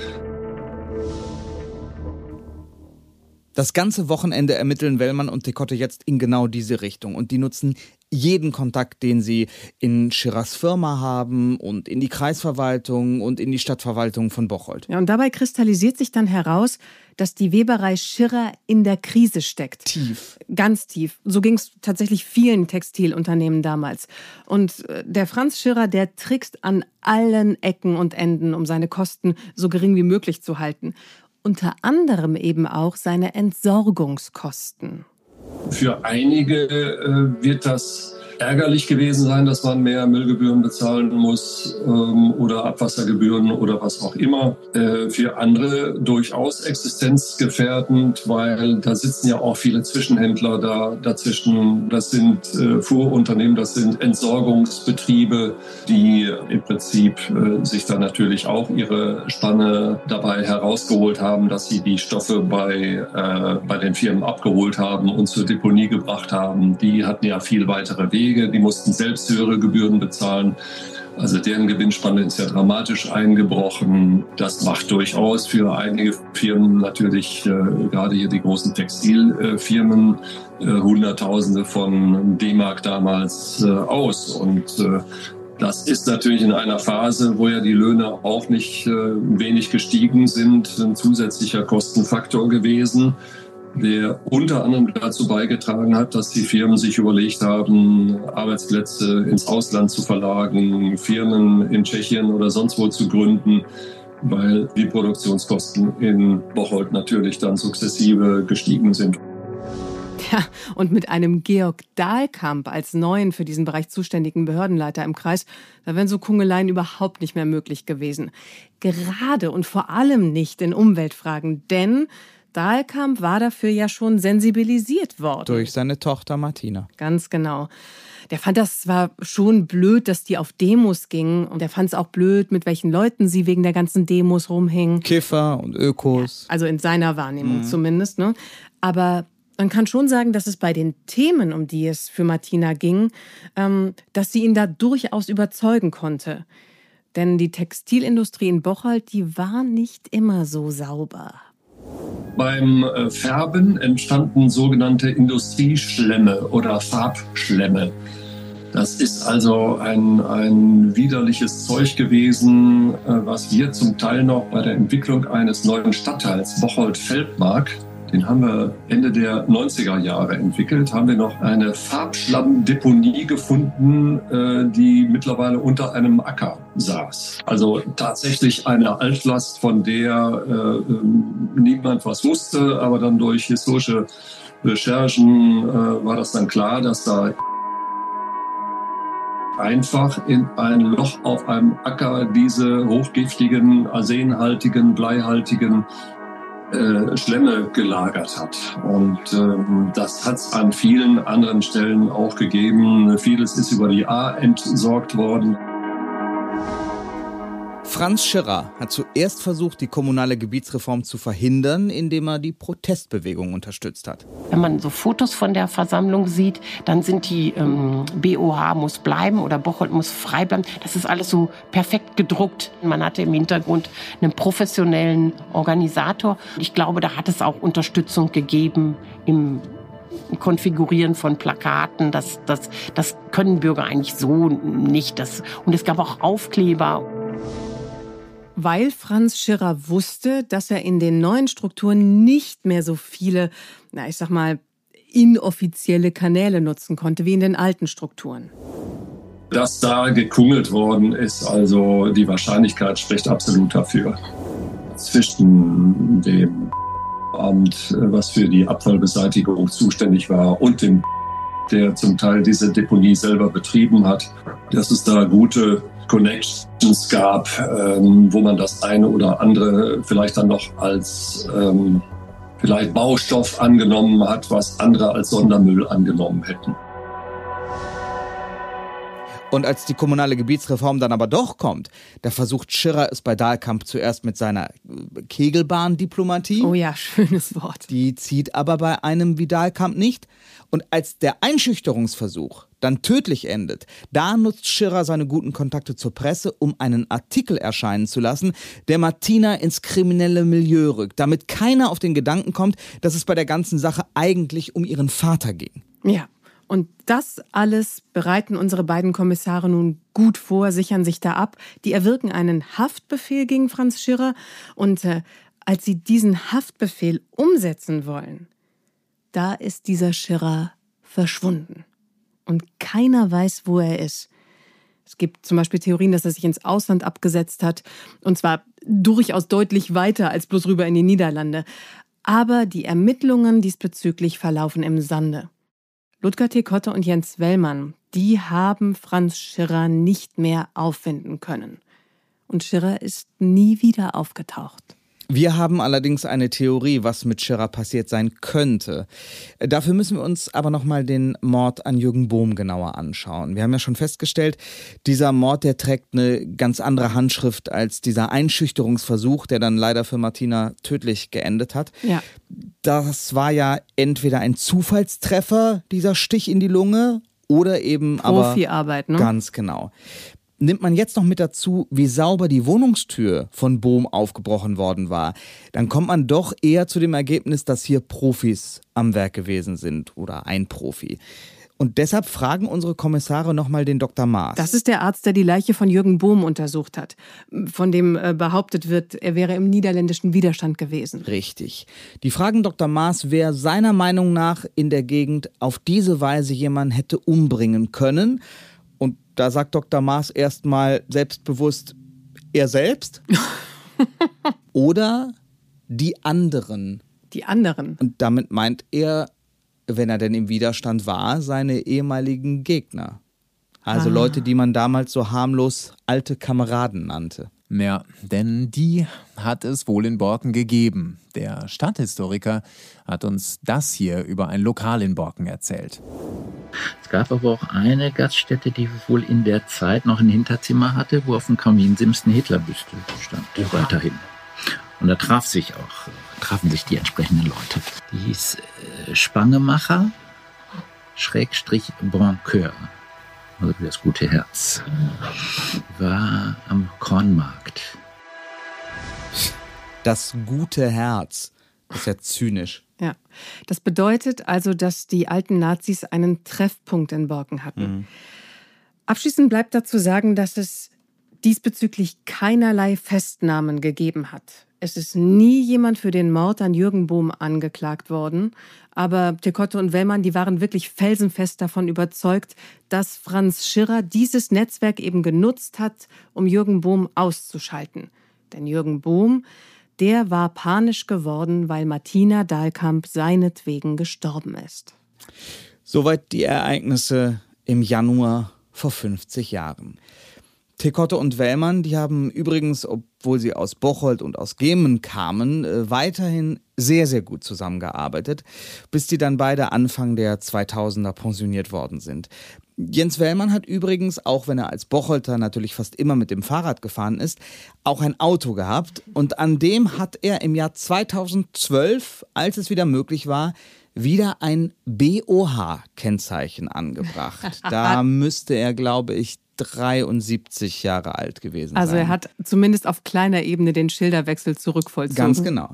Das ganze Wochenende ermitteln Wellmann und Tekotte jetzt in genau diese Richtung, und die nutzen jeden Kontakt, den sie in Schirrers Firma haben und in die Kreisverwaltung und in die Stadtverwaltung von Bocholt. Ja, und dabei kristallisiert sich dann heraus, dass die Weberei Schirrer in der Krise steckt. Tief. Ganz tief. So ging es tatsächlich vielen Textilunternehmen damals. Und der Franz Schirrer, der trickst an allen Ecken und Enden, um seine Kosten so gering wie möglich zu halten. Unter anderem eben auch seine Entsorgungskosten. Für einige äh, wird das ärgerlich gewesen sein, dass man mehr Müllgebühren bezahlen muss ähm, oder Abwassergebühren oder was auch immer. Äh, für andere durchaus existenzgefährdend, weil da sitzen ja auch viele Zwischenhändler da dazwischen. Das sind äh, Fuhrunternehmen, das sind Entsorgungsbetriebe, die im Prinzip äh, sich da natürlich auch ihre Spanne dabei herausgeholt haben, dass sie die Stoffe bei, äh, bei den Firmen abgeholt haben und zur Deponie gebracht haben. Die hatten ja viel weitere Wege. Die mussten selbst höhere Gebühren bezahlen. Also deren Gewinnspanne ist ja dramatisch eingebrochen. Das macht durchaus für einige Firmen natürlich, äh, gerade hier die großen Textilfirmen, äh, Hunderttausende von D-Mark damals äh, aus. Und äh, das ist natürlich in einer Phase, wo ja die Löhne auch nicht äh, wenig gestiegen sind, ein zusätzlicher Kostenfaktor gewesen, der unter anderem dazu beigetragen hat, dass die Firmen sich überlegt haben, Arbeitsplätze ins Ausland zu verlagern, Firmen in Tschechien oder sonst wo zu gründen, weil die Produktionskosten in Bocholt natürlich dann sukzessive gestiegen sind. Ja, und mit einem Georg Dahlkamp als neuen für diesen Bereich zuständigen Behördenleiter im Kreis, da wären so Kungeleien überhaupt nicht mehr möglich gewesen. Gerade und vor allem nicht in Umweltfragen, denn Dahlkamp war dafür ja schon sensibilisiert worden. Durch seine Tochter Martina. Ganz genau. Der fand das zwar schon blöd, dass die auf Demos gingen, und der fand es auch blöd, mit welchen Leuten sie wegen der ganzen Demos rumhingen. Kiffer und Ökos. Also in seiner Wahrnehmung Mhm. zumindest, ne? Aber man kann schon sagen, dass es bei den Themen, um die es für Martina ging, ähm, dass sie ihn da durchaus überzeugen konnte. Denn die Textilindustrie in Bocholt, die war nicht immer so sauber. Beim äh, Färben entstanden sogenannte Industrieschlemme oder Farbschlemme. Das ist also ein, ein widerliches Zeug gewesen, äh, was wir zum Teil noch bei der Entwicklung eines neuen Stadtteils Bocholt-Feldmark, den haben wir Ende der neunziger Jahre entwickelt, haben wir noch eine Farbschlammdeponie gefunden, äh, die mittlerweile unter einem Acker saß. Also tatsächlich eine Altlast, von der äh, niemand was wusste, aber dann durch historische Recherchen äh, war das dann klar, dass da einfach in ein Loch auf einem Acker diese hochgiftigen, arsenhaltigen, bleihaltigen äh, Schlemme gelagert hat. Und ähm, das hat es an vielen anderen Stellen auch gegeben. Vieles ist über die Ahr entsorgt worden. Franz Schirra hat zuerst versucht, die kommunale Gebietsreform zu verhindern, indem er die Protestbewegung unterstützt hat. Wenn man so Fotos von der Versammlung sieht, dann sind die ähm, B O H muss bleiben oder Bocholt muss frei bleiben. Das ist alles so perfekt gedruckt. Man hatte im Hintergrund einen professionellen Organisator. Ich glaube, da hat es auch Unterstützung gegeben im Konfigurieren von Plakaten. Das, das, das können Bürger eigentlich so nicht. Das, und es gab auch Aufkleber. Weil Franz Schirra wusste, dass er in den neuen Strukturen nicht mehr so viele, na ich sag mal, inoffizielle Kanäle nutzen konnte wie in den alten Strukturen. Dass da gekungelt worden ist, also die Wahrscheinlichkeit spricht absolut dafür. Zwischen dem Amt, was für die Abfallbeseitigung zuständig war, und dem, der zum Teil diese Deponie selber betrieben hat, dass es da gute Connections gab, ähm, wo man das eine oder andere vielleicht dann noch als ähm, vielleicht Baustoff angenommen hat, was andere als Sondermüll angenommen hätten. Und als die kommunale Gebietsreform dann aber doch kommt, da versucht Schirra es bei Dahlkamp zuerst mit seiner Kegelbahn-Diplomatie. Oh ja, schönes Wort. Die zieht aber bei einem wie Dahlkamp nicht. Und als der Einschüchterungsversuch dann tödlich endet, da nutzt Schirra seine guten Kontakte zur Presse, um einen Artikel erscheinen zu lassen, der Martina ins kriminelle Milieu rückt, damit keiner auf den Gedanken kommt, dass es bei der ganzen Sache eigentlich um ihren Vater ging. Ja. Und das alles bereiten unsere beiden Kommissare nun gut vor, sichern sich da ab. Die erwirken einen Haftbefehl gegen Franz Schirra. Und äh, als sie diesen Haftbefehl umsetzen wollen, da ist dieser Schirra verschwunden. Und keiner weiß, wo er ist. Es gibt zum Beispiel Theorien, dass er sich ins Ausland abgesetzt hat. Und zwar durchaus deutlich weiter als bloß rüber in die Niederlande. Aber die Ermittlungen diesbezüglich verlaufen im Sande. Ludger T. Kotte und Jens Wellmann, die haben Franz Schirra nicht mehr auffinden können. Und Schirra ist nie wieder aufgetaucht. Wir haben allerdings eine Theorie, was mit Schirra passiert sein könnte. Dafür müssen wir uns aber nochmal den Mord an Jürgen Bohm genauer anschauen. Wir haben ja schon festgestellt, dieser Mord, der trägt eine ganz andere Handschrift als dieser Einschüchterungsversuch, der dann leider für Martina tödlich geendet hat. Ja. Das war ja entweder ein Zufallstreffer, dieser Stich in die Lunge, oder eben aber Profiarbeit, ne? Ganz genau. Nimmt man jetzt noch mit dazu, wie sauber die Wohnungstür von Bohm aufgebrochen worden war, dann kommt man doch eher zu dem Ergebnis, dass hier Profis am Werk gewesen sind oder ein Profi. Und deshalb fragen unsere Kommissare nochmal den Doktor Maas. Das ist der Arzt, der die Leiche von Jürgen Bohm untersucht hat, von dem äh, behauptet wird, er wäre im niederländischen Widerstand gewesen. Richtig. Die fragen Doktor Maas, wer seiner Meinung nach in der Gegend auf diese Weise jemanden hätte umbringen können. Und da sagt Doktor Maas erstmal selbstbewusst, er selbst oder die anderen. Die anderen? Und damit meint er wenn er denn im Widerstand war, seine ehemaligen Gegner. Also Ah. Leute, die man damals so harmlos alte Kameraden nannte. Ja, denn die hat es wohl in Borken gegeben. Der Stadthistoriker hat uns das hier über ein Lokal in Borken erzählt. Es gab aber auch eine Gaststätte, die wohl in der Zeit noch ein Hinterzimmer hatte, wo auf dem Kaminsims eine Hitlerbüste stand, weiterhin. Und da traf sich auch, trafen sich die entsprechenden Leute. Die hieß äh, Spangemacher, Schrägstrich Broncoeur, also das gute Herz. War am Kornmarkt. Das gute Herz. Das ist ja zynisch. Ja, das bedeutet also, dass die alten Nazis einen Treffpunkt in Borken hatten. Mhm. Abschließend bleibt dazu sagen, dass es diesbezüglich keinerlei Festnahmen gegeben hat. Es ist nie jemand für den Mord an Jürgen Bohm angeklagt worden. Aber Tekotte und Wellmann, die waren wirklich felsenfest davon überzeugt, dass Franz Schirrer dieses Netzwerk eben genutzt hat, um Jürgen Bohm auszuschalten. Denn Jürgen Bohm, der war panisch geworden, weil Martina Dahlkamp seinetwegen gestorben ist. Soweit die Ereignisse im Januar vor fünfzig Jahren. Tekotte und Wellmann, die haben übrigens, obwohl sie aus Bocholt und aus Gemen kamen, äh, weiterhin sehr, sehr gut zusammengearbeitet, bis die dann beide Anfang der zweitausender pensioniert worden sind. Jens Wellmann hat übrigens, auch wenn er als Bocholter natürlich fast immer mit dem Fahrrad gefahren ist, auch ein Auto gehabt. Und an dem hat er im Jahr zweitausendzwölf, als es wieder möglich war, wieder ein B O H-Kennzeichen angebracht. Da müsste er, glaube ich, dreiundsiebzig Jahre alt gewesen Also sein. er hat zumindest auf kleiner Ebene den Schilderwechsel zurückvollzogen. Ganz genau.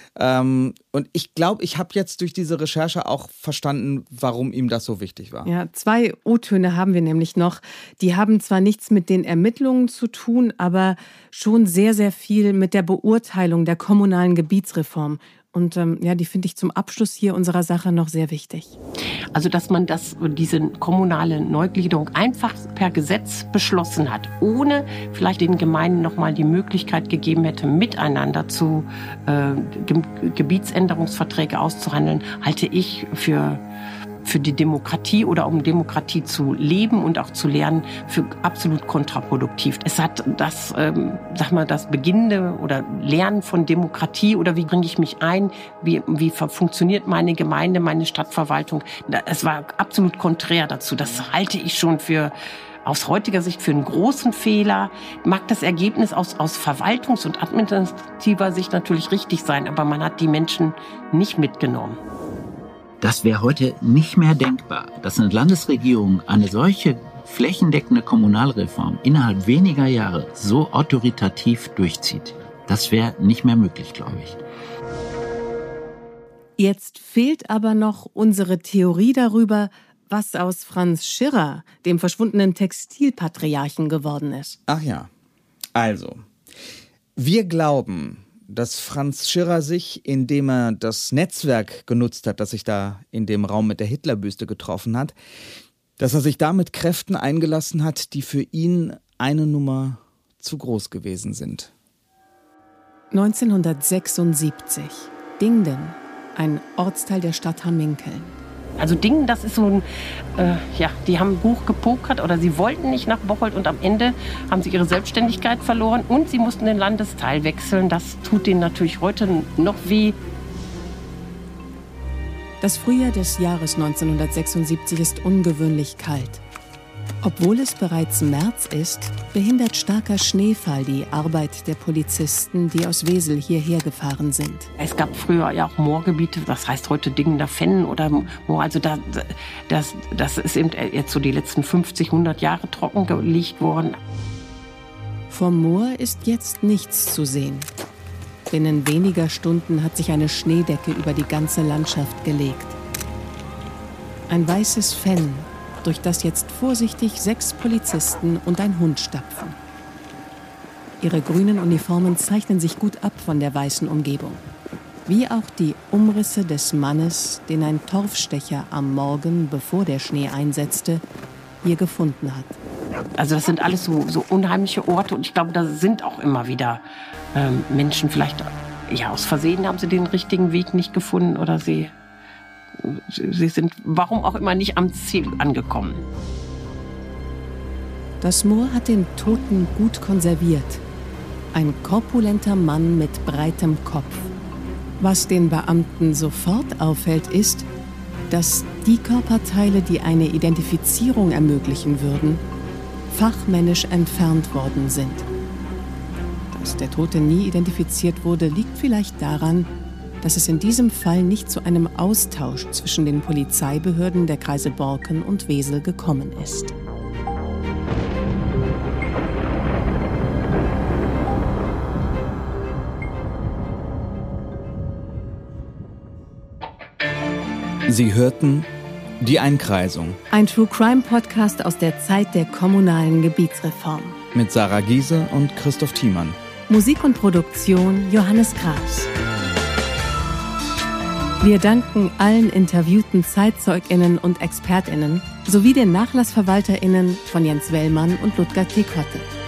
Ähm, und ich glaube, ich habe jetzt durch diese Recherche auch verstanden, warum ihm das so wichtig war. Ja, zwei O-Töne haben wir nämlich noch. Die haben zwar nichts mit den Ermittlungen zu tun, aber schon sehr, sehr viel mit der Beurteilung der kommunalen Gebietsreform. Und ähm, ja, die finde ich zum Abschluss hier unserer Sache noch sehr wichtig. Also, dass man das, diese kommunale Neugliederung einfach per Gesetz beschlossen hat, ohne vielleicht den Gemeinden nochmal die Möglichkeit gegeben hätte, miteinander zu äh, Ge- Gebietsänderungsverträge auszuhandeln, halte ich für für die Demokratie oder um Demokratie zu leben und auch zu lernen, für absolut kontraproduktiv. Es hat das, ähm, sag mal, das beginnende oder Lernen von Demokratie oder wie bringe ich mich ein, wie, wie funktioniert meine Gemeinde, meine Stadtverwaltung. Es war absolut konträr dazu. Das halte ich schon für aus heutiger Sicht für einen großen Fehler. Mag das Ergebnis aus, aus Verwaltungs- und administrativer Sicht natürlich richtig sein, aber man hat die Menschen nicht mitgenommen. Das wäre heute nicht mehr denkbar, dass eine Landesregierung eine solche flächendeckende Kommunalreform innerhalb weniger Jahre so autoritativ durchzieht. Das wäre nicht mehr möglich, glaube ich. Jetzt fehlt aber noch unsere Theorie darüber, was aus Franz Schirrer, dem verschwundenen Textilpatriarchen, geworden ist. Ach ja, also, wir glauben, dass Franz Schirrer sich, indem er das Netzwerk genutzt hat, das sich da in dem Raum mit der Hitlerbüste getroffen hat, dass er sich da mit Kräften eingelassen hat, die für ihn eine Nummer zu groß gewesen sind. neunzehnhundertsechsundsiebzig. Dingden, ein Ortsteil der Stadt Hamminkeln. Also Dingen, das ist so ein, äh, ja, die haben Buch gepokert oder sie wollten nicht nach Bocholt und am Ende haben sie ihre Selbstständigkeit verloren und sie mussten den Landesteil wechseln. Das tut denen natürlich heute noch weh. Das Frühjahr des Jahres neunzehnhundertsechsundsiebzig ist ungewöhnlich kalt. Obwohl es bereits März ist, behindert starker Schneefall die Arbeit der Polizisten, die aus Wesel hierher gefahren sind. Es gab früher ja auch Moorgebiete, das heißt heute Dingender Fenn oder Moor. Also da, das, das ist eben jetzt so die letzten fünfzig, hundert Jahre trocken gelegt worden. Vom Moor ist jetzt nichts zu sehen. Binnen weniger Stunden hat sich eine Schneedecke über die ganze Landschaft gelegt. Ein weißes Fenn, durch das jetzt vorsichtig sechs Polizisten und ein Hund stapfen. Ihre grünen Uniformen zeichnen sich gut ab von der weißen Umgebung. Wie auch die Umrisse des Mannes, den ein Torfstecher am Morgen, bevor der Schnee einsetzte, hier gefunden hat. Also das sind alles so, so unheimliche Orte und ich glaube, da sind auch immer wieder ähm, Menschen, vielleicht ja aus Versehen haben sie den richtigen Weg nicht gefunden oder sie sie sind, warum auch immer, nicht am Ziel angekommen. Das Moor hat den Toten gut konserviert. Ein korpulenter Mann mit breitem Kopf. Was den Beamten sofort auffällt, ist, dass die Körperteile, die eine Identifizierung ermöglichen würden, fachmännisch entfernt worden sind. Dass der Tote nie identifiziert wurde, liegt vielleicht daran, dass es in diesem Fall nicht zu einem Austausch zwischen den Polizeibehörden der Kreise Borken und Wesel gekommen ist. Sie hörten Die Einkreisung Ein True-Crime-Podcast aus der Zeit der kommunalen Gebietsreform. mit Sarah Giese und Christoph Thiemann. Musik und Produktion Johannes Kraus. Wir danken allen interviewten ZeitzeugInnen und ExpertInnen sowie den NachlassverwalterInnen von Jens Wellmann und Ludger T. Kotte.